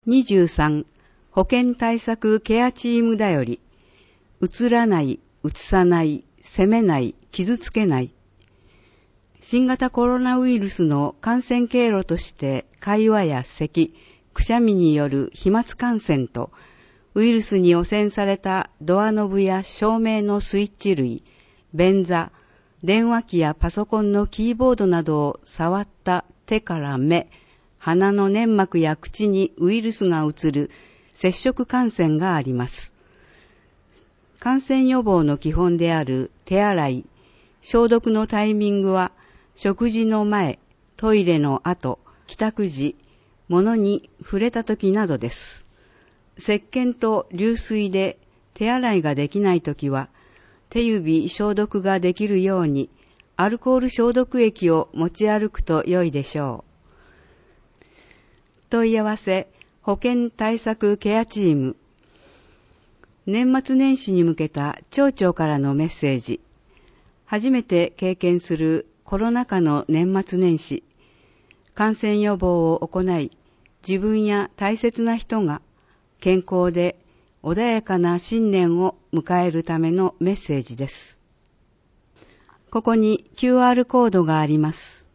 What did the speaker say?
23、保健対策ケアチームだより、うつらない、うつさない、責めない、傷つけない。新型コロナウイルスの感染経路として会話や咳、くしゃみによる飛沫感染と、ウイルスに汚染されたドアノブや照明のスイッチ類、便座、電話機やパソコンのキーボードなどを触った手から目、鼻の粘膜や口にウイルスが移る接触感染があります。感染予防の基本である手洗い、消毒のタイミングは食事の前、トイレの後、帰宅時、物に触れた時などです。石鹸と流水で手洗いができないときは、手指消毒ができるようにアルコール消毒液を持ち歩くと良いでしょう。問い合わせ、保健対策ケアチーム。年末年始に向けた町長からのメッセージ。初めて経験するコロナ禍の年末年始。感染予防を行い、自分や大切な人が健康で穏やかな新年を迎えるためのメッセージです。ここに QR コードがあります。